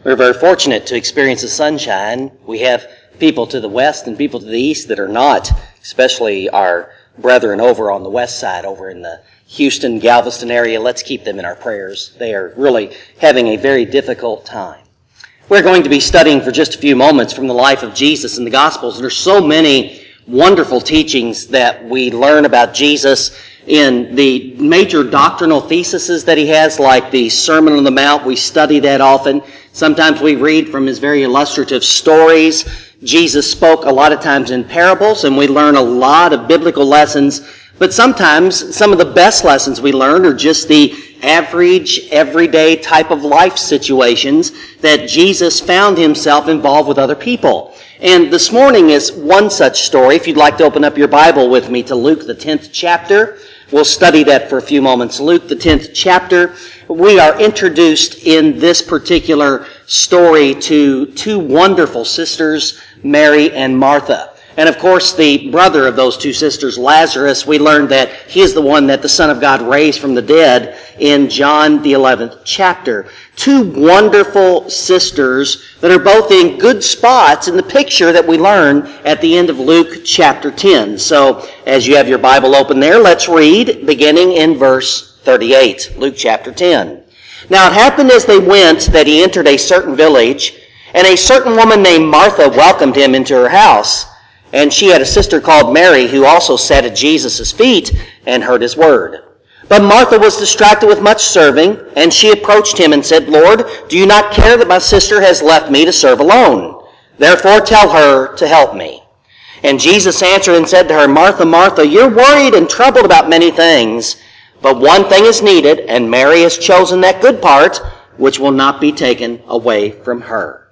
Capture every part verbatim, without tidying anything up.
We're very fortunate to experience the sunshine. We have people to the west and people to the east that are not, especially our brethren over on the west side, over in the Houston, Galveston area. Let's keep them in our prayers. They are really having a very difficult time. We're going to be studying for just a few moments from the life of Jesus in the Gospels. There's so many wonderful teachings that we learn about Jesus in the major doctrinal theses that he has, like the Sermon on the Mount. We study that often. Sometimes we read from his very illustrative stories. Jesus spoke a lot of times in parables, and we learn a lot of biblical lessons. But sometimes some of the best lessons we learn are just the average, everyday type of life situations that Jesus found himself involved with other people. And this morning is one such story. If you'd like to open up your Bible with me to Luke, the tenth chapter, we'll study that for a few moments. Luke, the tenth chapter. We are introduced in this particular story to two wonderful sisters, Mary and Martha. And of course, the brother of those two sisters, Lazarus, we learned that he is the one that the Son of God raised from the dead in John, the eleventh chapter. Two wonderful sisters that are both in good spots in the picture that we learn at the end of Luke chapter ten. So, as you have your Bible open there, let's read beginning in verse thirty-eight, Luke chapter ten. Now it happened as they went that he entered a certain village, and a certain woman named Martha welcomed him into her house. And she had a sister called Mary, who also sat at Jesus' feet and heard his word. But Martha was distracted with much serving, and she approached him and said, Lord, do you not care that my sister has left me to serve alone? Therefore tell her to help me. And Jesus answered and said to her, Martha, Martha, you're worried and troubled about many things, but one thing is needed, and Mary has chosen that good part, which will not be taken away from her.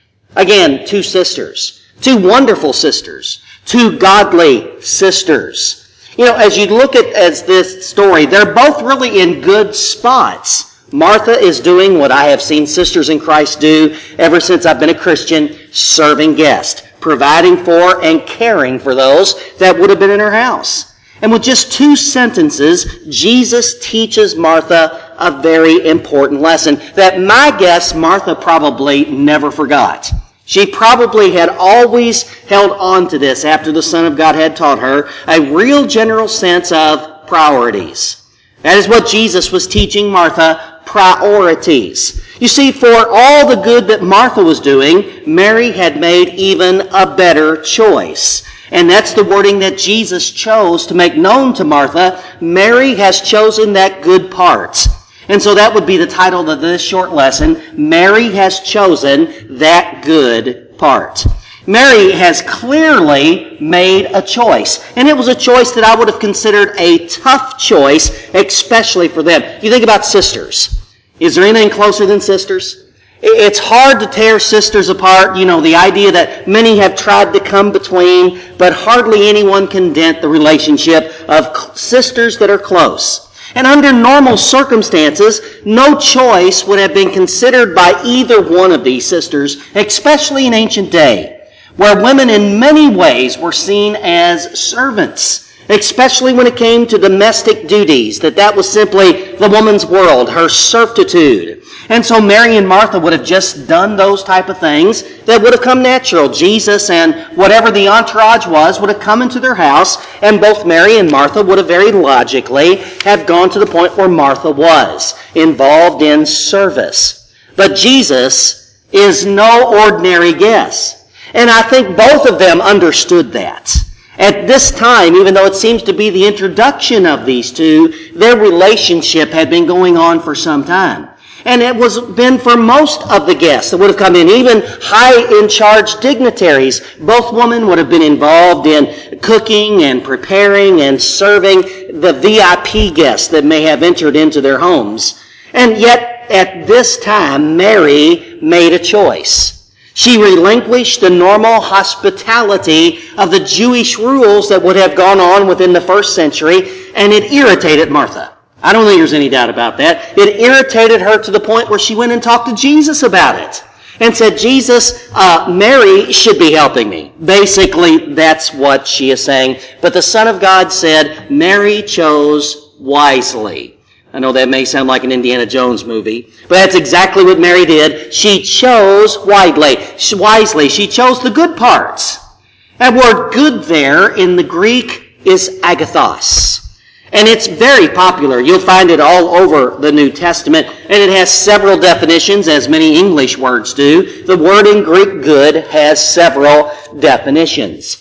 Again, two sisters. Two wonderful sisters. Two godly sisters. You know, as you look at as this story, they're both really in good spots. Martha is doing what I have seen sisters in Christ do ever since I've been a Christian, serving guests, providing for and caring for those that would have been in her house. And with just two sentences, Jesus teaches Martha a very important lesson that my guess Martha probably never forgot. She probably had always held on to this after the Son of God had taught her, a real general sense of priorities. That is what Jesus was teaching Martha, priorities. You see, for all the good that Martha was doing, Mary had made even a better choice. And that's the wording that Jesus chose to make known to Martha. Mary has chosen that good part. And so that would be the title of this short lesson, Mary has chosen that good part. Mary has clearly made a choice. And it was a choice that I would have considered a tough choice, especially for them. You think about sisters. Is there anything closer than sisters? It's hard to tear sisters apart. You know, the idea that many have tried to come between, but hardly anyone can dent the relationship of sisters that are close. And under normal circumstances, no choice would have been considered by either one of these sisters, especially in ancient day, where women in many ways were seen as servants, especially when it came to domestic duties, that that was simply the woman's world, her servitude. And so Mary and Martha would have just done those type of things that would have come natural. Jesus and whatever the entourage was would have come into their house, and both Mary and Martha would have very logically have gone to the point where Martha was, involved in service. But Jesus is no ordinary guest. And I think both of them understood that. At this time, even though it seems to be the introduction of these two, their relationship had been going on for some time. And it was been for most of the guests that would have come in, even high in charge dignitaries. Both women would have been involved in cooking and preparing and serving the V I P guests that may have entered into their homes. And yet, at this time, Mary made a choice. She relinquished the normal hospitality of the Jewish rules that would have gone on within the first century, and it irritated Martha. I don't think there's any doubt about that. It irritated her to the point where she went and talked to Jesus about it and said, Jesus, uh, Mary should be helping me. Basically, that's what she is saying. But the Son of God said, Mary chose wisely. I know that may sound like an Indiana Jones movie, but that's exactly what Mary did. She chose widely, wisely. She chose the good parts. That word good there in the Greek is agathos. And it's very popular. You'll find it all over the New Testament, and it has several definitions, as many English words do. The word in Greek good has several definitions.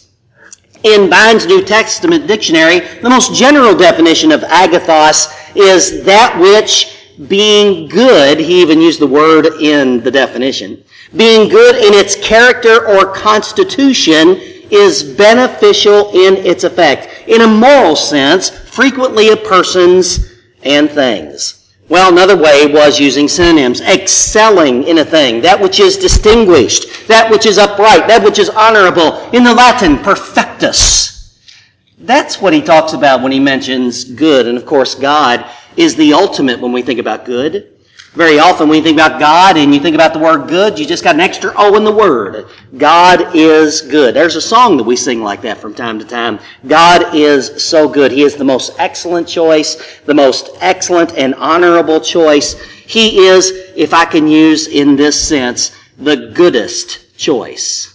In Vine's New Testament dictionary, the most general definition of agathos is that which, being good, he even used the word in the definition, being good in its character or constitution is beneficial in its effect. In a moral sense, frequently of persons and things. Well, another way was using synonyms. Excelling in a thing, that which is distinguished, that which is upright, that which is honorable. In the Latin, perfectus. That's what he talks about when he mentions good. And of course, God is the ultimate when we think about good. Very often when you think about God and you think about the word good, you just got an extra O in the word. God is good. There's a song that we sing like that from time to time. God is so good. He is the most excellent choice, the most excellent and honorable choice. He is, if I can use in this sense, the goodest choice.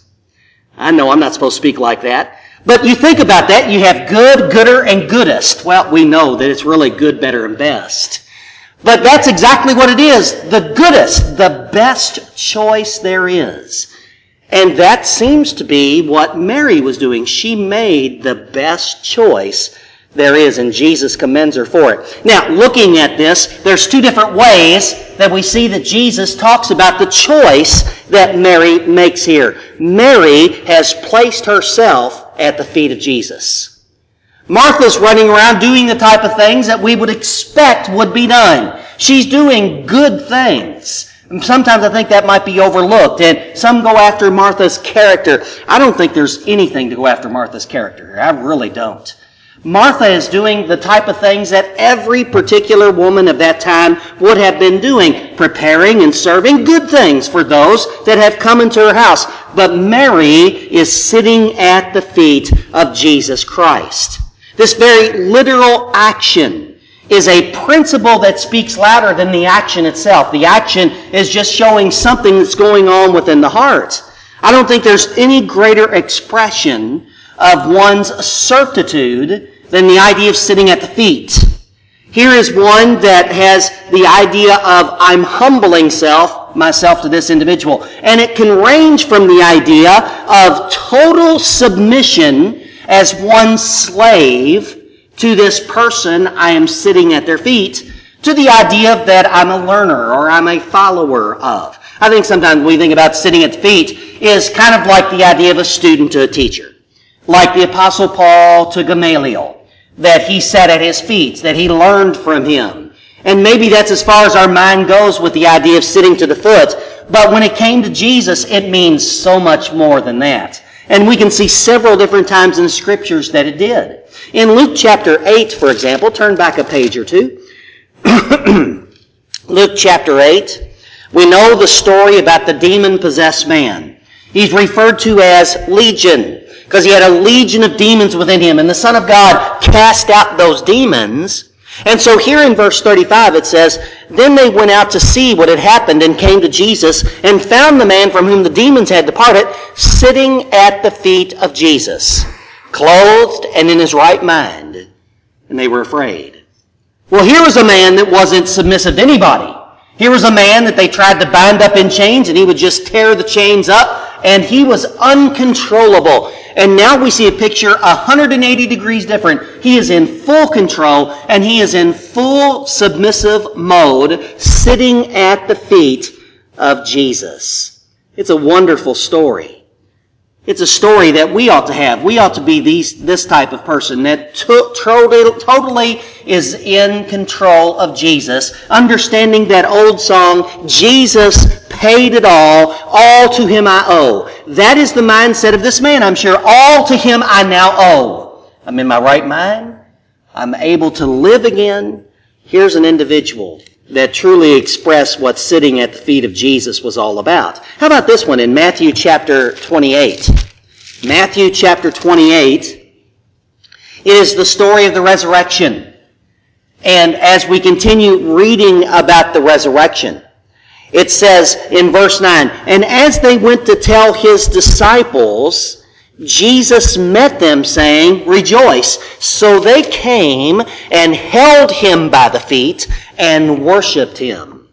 I know I'm not supposed to speak like that. But you think about that, you have good, gooder, and goodest. Well, we know that it's really good, better, and best. But that's exactly what it is. The goodest, the best choice there is. And that seems to be what Mary was doing. She made the best choice there is, and Jesus commends her for it. Now, looking at this, there's two different ways that we see that Jesus talks about the choice that Mary makes here. Mary has placed herself at the feet of Jesus. Martha's running around doing the type of things that we would expect would be done. She's doing good things. And sometimes I think that might be overlooked, and some go after Martha's character. I don't think there's anything to go after Martha's character. I really don't. Martha is doing the type of things that every particular woman of that time would have been doing, preparing and serving good things for those that have come into her house. But Mary is sitting at the feet of Jesus Christ. This very literal action is a principle that speaks louder than the action itself. The action is just showing something that's going on within the heart. I don't think there's any greater expression of one's certitude than the idea of sitting at the feet. Here is one that has the idea of I'm humbling self, myself to this individual. And it can range from the idea of total submission as one slave to this person I am sitting at their feet, to the idea that I'm a learner or I'm a follower of. I think sometimes when we think about sitting at the feet is kind of like the idea of a student to a teacher. Like the Apostle Paul to Gamaliel, that he sat at his feet, that he learned from him. And maybe that's as far as our mind goes with the idea of sitting to the foot. But when it came to Jesus, it means so much more than that. And we can see several different times in the Scriptures that it did. In Luke chapter eight, for example, turn back a page or two. Luke chapter eight, we know the story about the demon-possessed man. He's referred to as Legion, because he had a legion of demons within him, and the Son of God cast out those demons. And so here in verse thirty-five it says, Then they went out to see what had happened and came to Jesus and found the man from whom the demons had departed sitting at the feet of Jesus, clothed and in his right mind. And they were afraid. Well, here was a man that wasn't submissive to anybody. Here was a man that they tried to bind up in chains and he would just tear the chains up, and he was uncontrollable. And now we see a picture one hundred eighty degrees different. He is in full control and he is in full submissive mode, sitting at the feet of Jesus. It's a wonderful story. It's a story that we ought to have. We ought to be these, this type of person that to, to, totally is in control of Jesus, understanding that old song, Jesus paid it all, all to him I owe. That is the mindset of this man, I'm sure. All to him I now owe. I'm in my right mind. I'm able to live again. Here's an individual that truly expressed what sitting at the feet of Jesus was all about. How about this one in Matthew chapter twenty-eight? Matthew chapter twenty-eight is the story of the resurrection. And as we continue reading about the resurrection, it says in verse nine, "And as they went to tell his disciples, Jesus met them, saying, 'Rejoice.' So they came and held him by the feet and worshiped him."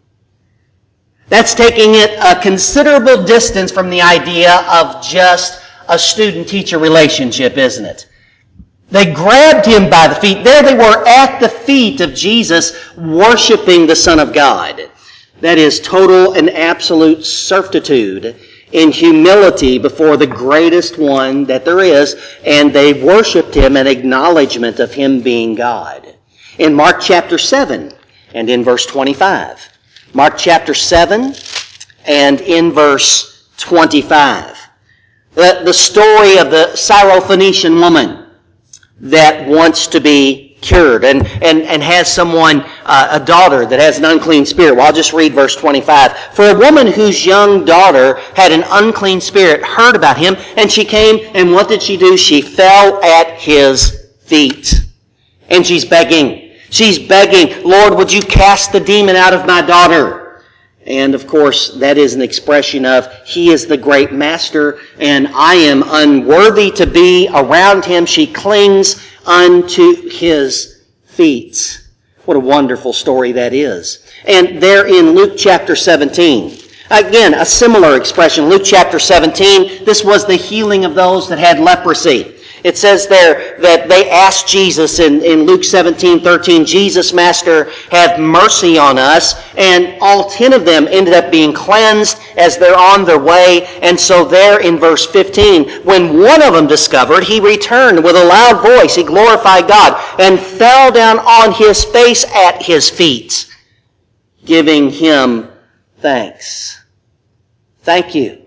That's taking it a considerable distance from the idea of just a student-teacher relationship, isn't it? They grabbed him by the feet. There they were at the feet of Jesus, worshiping the Son of God. That is total and absolute certitude in humility before the greatest one that there is, and they worshiped him in acknowledgement of him being God. In Mark chapter seven and in verse twenty-five. Mark chapter seven and in verse twenty-five. The, the story of the Syrophoenician woman that wants to be cured and, and, and has someone, uh, a daughter that has an unclean spirit. Well, I'll just read verse twenty-five. "For a woman whose young daughter had an unclean spirit heard about him, and she came, and what did she do? She fell at his feet." And she's begging. She's begging, "Lord, would you cast the demon out of my daughter?" And of course, that is an expression of, he is the great master, and I am unworthy to be around him. She clings unto his feet. What a wonderful story that is. And there in Luke chapter seventeen, again, a similar expression. Luke chapter seventeen, this was the healing of those that had leprosy. It says there that they asked Jesus in, in Luke seventeen thirteen, "Jesus, Master, have mercy on us." And all ten of them ended up being cleansed as they're on their way. And so there in verse fifteen, when one of them discovered, he returned with a loud voice. He glorified God and fell down on his face at his feet, giving him thanks. Thank you.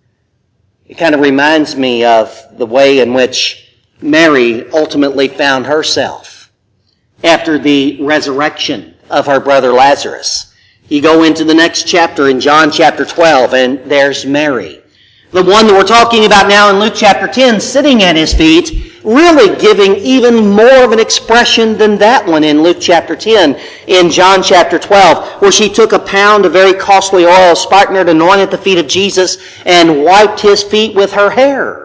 It kind of reminds me of the way in which Mary ultimately found herself after the resurrection of her brother Lazarus. You go into the next chapter in John chapter twelve, and there's Mary, the one that we're talking about now in Luke chapter ten, sitting at his feet, really giving even more of an expression than that one in Luke chapter ten. In John chapter twelve, where she took a pound of very costly oil, spikenard, anointed the feet of Jesus, and wiped his feet with her hair.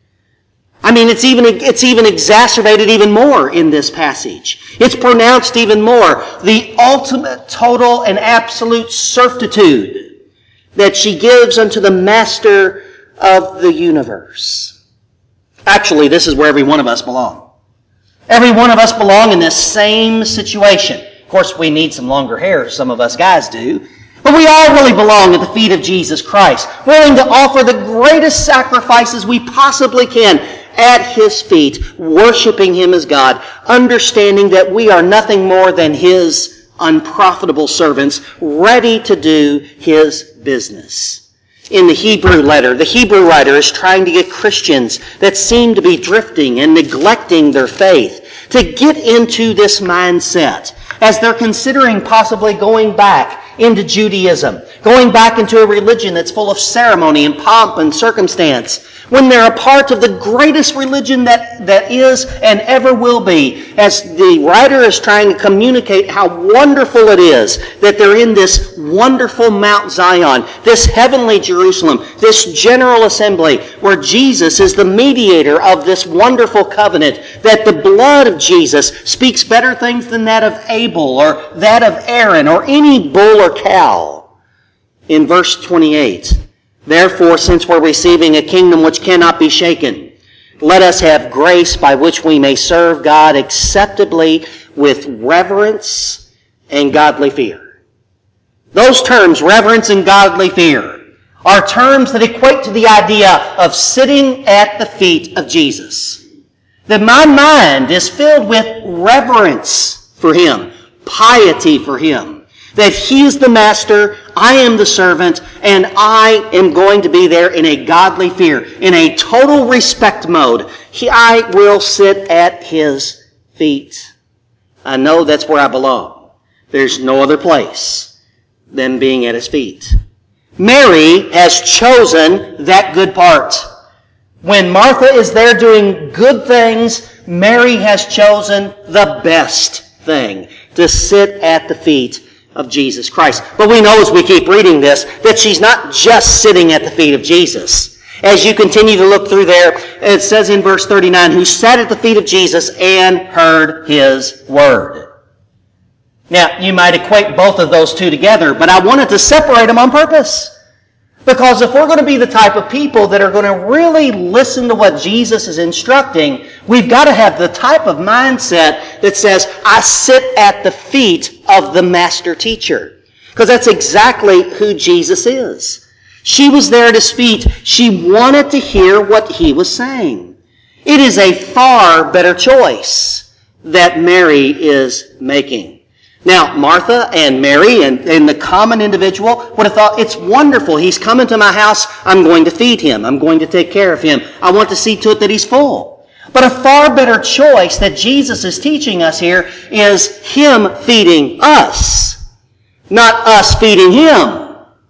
I mean, it's even, it's even exacerbated even more in this passage. It's pronounced even more. The ultimate, total, and absolute certitude that she gives unto the Master of the universe. Actually, this is where every one of us belong. Every one of us belong in this same situation. Of course, we need some longer hair, some of us guys do. But we all really belong at the feet of Jesus Christ, willing to offer the greatest sacrifices we possibly can at his feet, worshiping him as God, understanding that we are nothing more than his unprofitable servants, ready to do his business. In the Hebrew letter, the Hebrew writer is trying to get Christians that seem to be drifting and neglecting their faith to get into this mindset as they're considering possibly going back into Judaism, going back into a religion that's full of ceremony and pomp and circumstance, when they're a part of the greatest religion that, that is and ever will be, as the writer is trying to communicate how wonderful it is that they're in this wonderful Mount Zion, this heavenly Jerusalem, this general assembly, where Jesus is the mediator of this wonderful covenant, that the blood of Jesus speaks better things than that of Abel or that of Aaron or any bull or cow. In verse twenty-eight, "Therefore, since we're receiving a kingdom which cannot be shaken, let us have grace by which we may serve God acceptably with reverence and godly fear." Those terms, reverence and godly fear, are terms that equate to the idea of sitting at the feet of Jesus. That my mind is filled with reverence for him, piety for him. That he is the master, I am the servant, and I am going to be there in a godly fear, in a total respect mode. He, I will sit at his feet. I know that's where I belong. There's no other place than being at his feet. Mary has chosen that good part. When Martha is there doing good things, Mary has chosen the best thing. to sit at the feet of Jesus Christ. But we know as we keep reading this that she's not just sitting at the feet of Jesus. As you continue to look through there, it says in verse thirty-nine, who sat at the feet of Jesus and heard his word. Now, you might equate both of those two together, but I wanted to separate them on purpose. Because if we're going to be the type of people that are going to really listen to what Jesus is instructing, we've got to have the type of mindset that says, I sit at the feet of the master teacher. Because that's exactly who Jesus is. She was there at his feet. She wanted to hear what he was saying. It is a far better choice that Mary is making. Now, Martha and Mary and, and the common individual would have thought, it's wonderful. He's coming to my house. I'm going to feed him. I'm going to take care of him. I want to see to it that he's full. But a far better choice that Jesus is teaching us here is him feeding us, not us feeding him.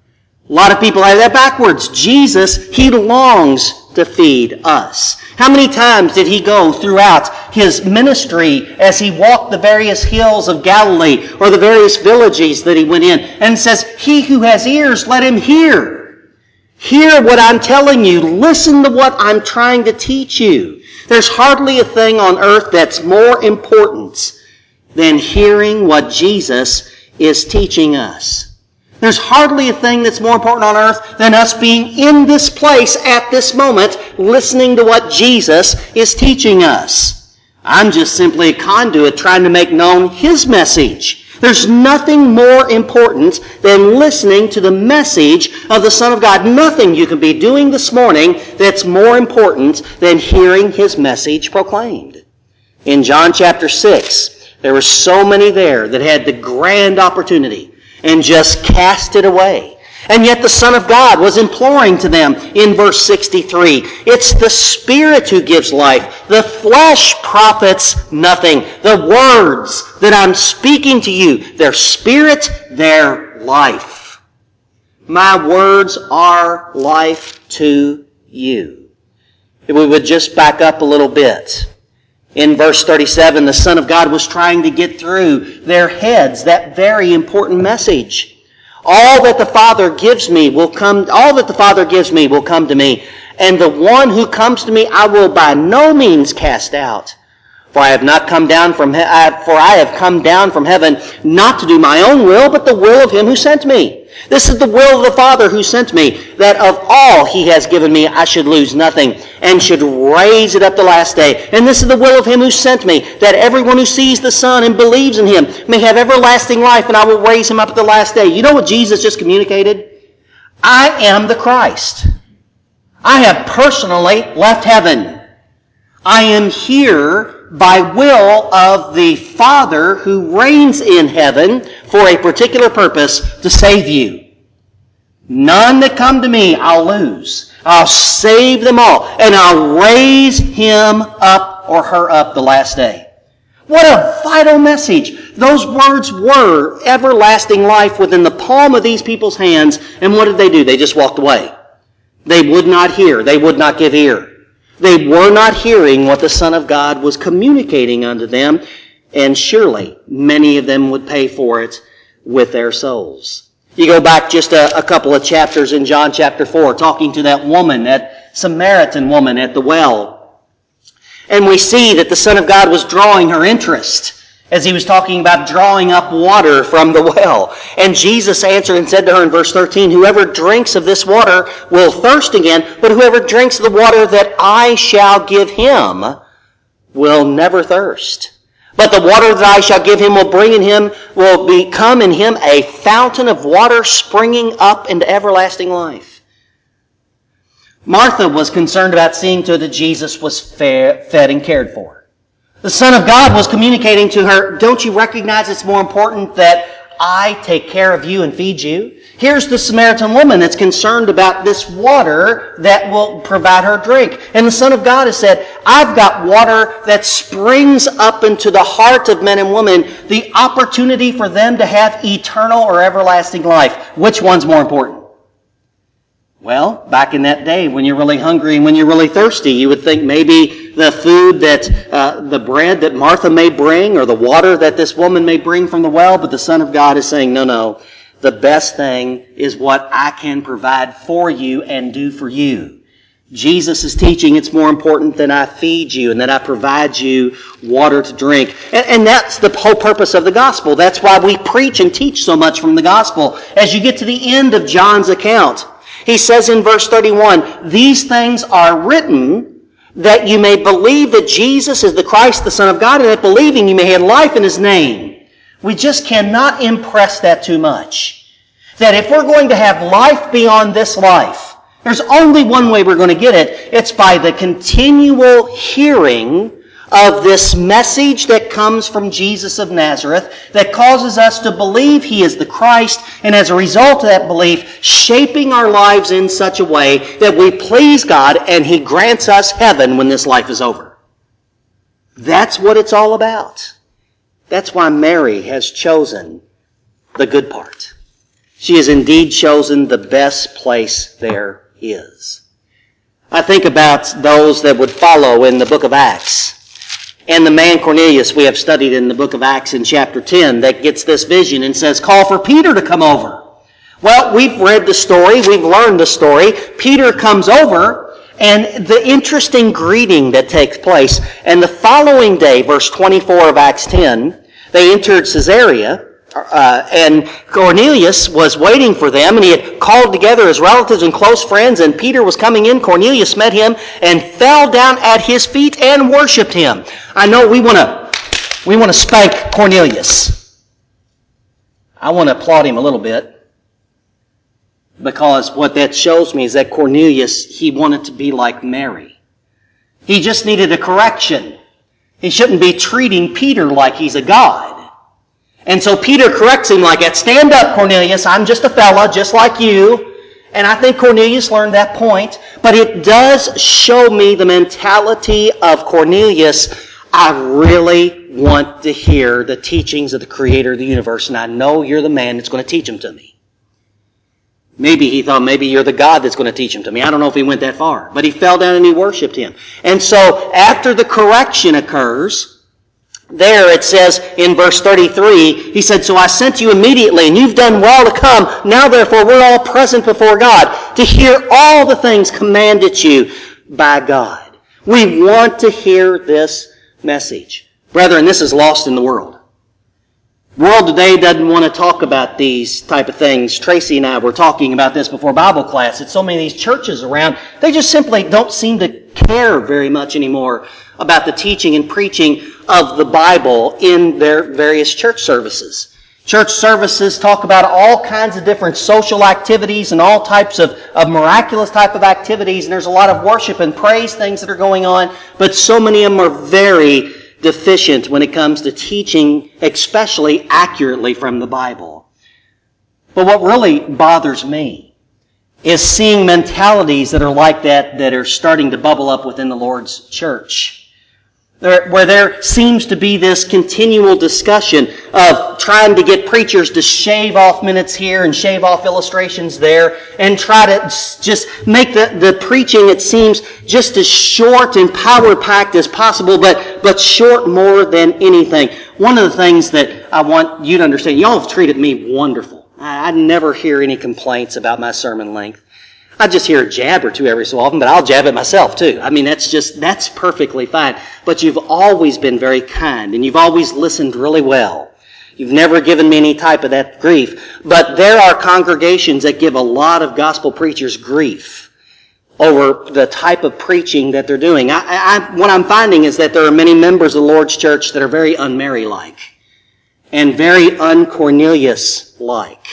A lot of people have that backwards. Jesus, he longs to feed us. How many times did he go throughout his ministry as he walked the various hills of Galilee or the various villages that he went in and says, he who has ears, let him hear. Hear what I'm telling you. Listen to what I'm trying to teach you. There's hardly a thing on earth that's more important than hearing what Jesus is teaching us. There's hardly a thing that's more important on earth than us being in this place at this moment, listening to what Jesus is teaching us. I'm just simply a conduit trying to make known his message. There's nothing more important than listening to the message of the Son of God. Nothing you can be doing this morning that's more important than hearing his message proclaimed. In John chapter six, there were so many there that had the grand opportunity and just cast it away. And yet the Son of God was imploring to them in verse sixty-three, it's the Spirit who gives life. The flesh profits nothing. The words that I'm speaking to you, their spirit, their life. My words are life to you. If we would just back up a little bit. In verse thirty-seven, the Son of God was trying to get through their heads that very important message. All that the Father gives me will come, all that the Father gives me will come to me, and the one who comes to me I will by no means cast out. For I have not come down from he- I, for I have come down from heaven not to do my own will, but the will of him who sent me. This is the will of the Father who sent me, that of all he has given me I should lose nothing, and should raise it up the last day. And this is the will of him who sent me, that everyone who sees the Son and believes in him may have everlasting life, and I will raise him up at the last day. You know what Jesus just communicated? I am the Christ. I have personally left heaven. I am here by will of the Father who reigns in heaven for a particular purpose, to save you. None that come to me I'll lose. I'll save them all, and I'll raise him up or her up the last day. What a vital message. Those words were everlasting life within the palm of these people's hands, and what did they do? They just walked away. They would not hear. They would not give ear. They were not hearing what the Son of God was communicating unto them, and surely many of them would pay for it with their souls. You go back just a, a couple of chapters in John chapter four, talking to that woman, that Samaritan woman at the well. And we see that the Son of God was drawing her interest as he was talking about drawing up water from the well. And Jesus answered and said to her in verse thirteen, whoever drinks of this water will thirst again, but whoever drinks of the water that I shall give him will never thirst. But the water that I shall give him will bring in him, will become in him a fountain of water springing up into everlasting life. Martha was concerned about seeing to it that Jesus was fed and cared for. The Son of God was communicating to her, don't you recognize it's more important that I take care of you and feed you? Here's the Samaritan woman that's concerned about this water that will provide her drink. And the Son of God has said, I've got water that springs up into the heart of men and women, the opportunity for them to have eternal or everlasting life. Which one's more important? Well, back in that day, when you're really hungry and when you're really thirsty, you would think maybe the food that, uh, the bread that Martha may bring or the water that this woman may bring from the well, but the Son of God is saying, no, no, the best thing is what I can provide for you and do for you. Jesus is teaching it's more important that I feed you and that I provide you water to drink. And, and that's the whole purpose of the gospel. That's why we preach and teach so much from the gospel. As you get to the end of John's account, he says in verse thirty-one, these things are written that you may believe that Jesus is the Christ, the Son of God, and that believing you may have life in His name. We just cannot impress that too much. That if we're going to have life beyond this life, there's only one way we're going to get it. It's by the continual hearing of this message that comes from Jesus of Nazareth that causes us to believe He is the Christ, and as a result of that belief, shaping our lives in such a way that we please God and He grants us heaven when this life is over. That's what it's all about. That's why Mary has chosen the good part. She has indeed chosen the best place there is. I think about those that would follow in the book of Acts. And the man Cornelius we have studied in the book of Acts in chapter ten that gets this vision and says, call for Peter to come over. Well, we've read the story. We've learned the story. Peter comes over, and the interesting greeting that takes place. And the following day, verse twenty-four of Acts ten, they entered Caesarea. Uh, and Cornelius was waiting for them, and he had called together his relatives and close friends, and Peter was coming in. Cornelius met him and fell down at his feet and worshipped him. I know we want to we want to spank Cornelius. I want to applaud him a little bit, because what that shows me is that Cornelius, he wanted to be like Mary. He just needed a correction. He shouldn't be treating Peter like he's a god. And so Peter corrects him like that. Stand up, Cornelius. I'm just a fella, just like you. And I think Cornelius learned that point. But it does show me the mentality of Cornelius. I really want to hear the teachings of the Creator of the universe, and I know you're the man that's going to teach them to me. Maybe he thought maybe you're the God that's going to teach them to me. I don't know if he went that far. But he fell down and he worshipped him. And so after the correction occurs, there it says in verse thirty-three, he said, so I sent you immediately, and you've done well to come. Now therefore we're all present before God to hear all the things commanded you by God. We want to hear this message. Brethren, this is lost in the world. The world today doesn't want to talk about these type of things. Tracy and I were talking about this before Bible class. It's so many of these churches around, they just simply don't seem to care very much anymore about the teaching and preaching of the Bible in their various church services. Church services talk about all kinds of different social activities and all types of, of miraculous type of activities, and there's a lot of worship and praise things that are going on, but so many of them are very deficient when it comes to teaching, especially accurately from the Bible. But what really bothers me is seeing mentalities that are like that that are starting to bubble up within the Lord's church. Where there seems to be this continual discussion of trying to get preachers to shave off minutes here and shave off illustrations there and try to just make the, the preaching, it seems, just as short and power-packed as possible, but, but short more than anything. One of the things that I want you to understand, y'all have treated me wonderful. I, I never hear any complaints about my sermon length. I just hear a jab or two every so often, but I'll jab it myself too. I mean, that's just, that's perfectly fine. But you've always been very kind, and you've always listened really well. You've never given me any type of that grief. But there are congregations that give a lot of gospel preachers grief over the type of preaching that they're doing. I, I, what I'm finding is that there are many members of the Lord's church that are very un-Mary-like and very un-Cornelius-like.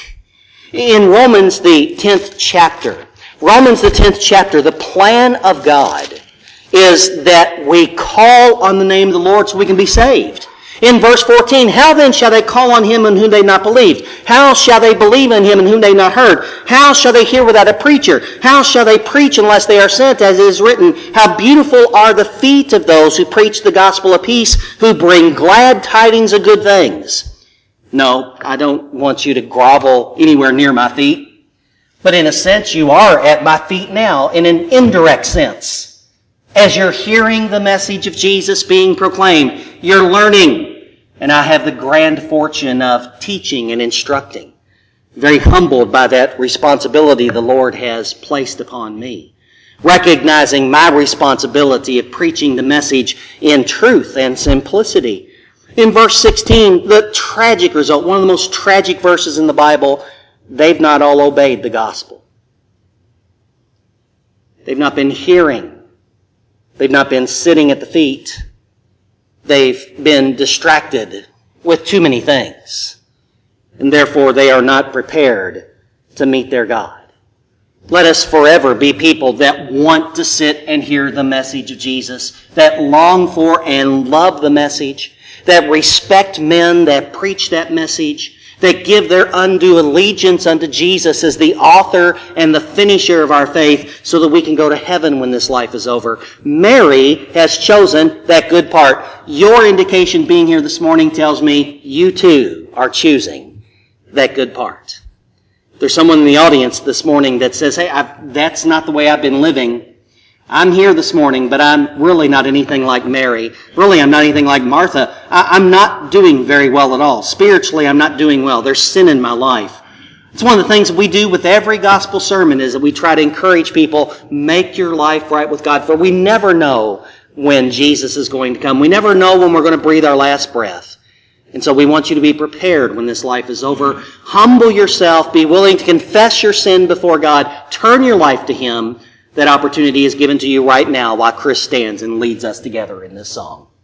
In Romans, the tenth chapter, Romans, the tenth chapter, the plan of God is that we call on the name of the Lord so we can be saved. In verse fourteen, how then shall they call on him in whom they not believed? How shall they believe in him in whom they not heard? How shall they hear without a preacher? How shall they preach unless they are sent? As it is written, how beautiful are the feet of those who preach the gospel of peace, who bring glad tidings of good things. No, I don't want you to grovel anywhere near my feet. But in a sense, you are at my feet now in an indirect sense. As you're hearing the message of Jesus being proclaimed, you're learning. And I have the grand fortune of teaching and instructing. Very humbled by that responsibility the Lord has placed upon me. Recognizing my responsibility of preaching the message in truth and simplicity. In verse sixteen, the tragic result, one of the most tragic verses in the Bible, they've not all obeyed the gospel. They've not been hearing. They've not been sitting at the feet. They've been distracted with too many things. And therefore they are not prepared to meet their God. Let us forever be people that want to sit and hear the message of Jesus, that long for and love the message, that respect men that preach that message, that give their undue allegiance unto Jesus as the author and the finisher of our faith so that we can go to heaven when this life is over. Mary has chosen that good part. Your indication being here this morning tells me you too are choosing that good part. If there's someone in the audience this morning that says, hey, I've, that's not the way I've been living. I'm here this morning, but I'm really not anything like Mary. Really, I'm not anything like Martha. I, I'm not doing very well at all. Spiritually, I'm not doing well. There's sin in my life. It's one of the things that we do with every gospel sermon is that we try to encourage people, make your life right with God. For we never know when Jesus is going to come. We never know when we're going to breathe our last breath. And so we want you to be prepared when this life is over. Humble yourself. Be willing to confess your sin before God. Turn your life to Him. That opportunity is given to you right now while Chris stands and leads us together in this song.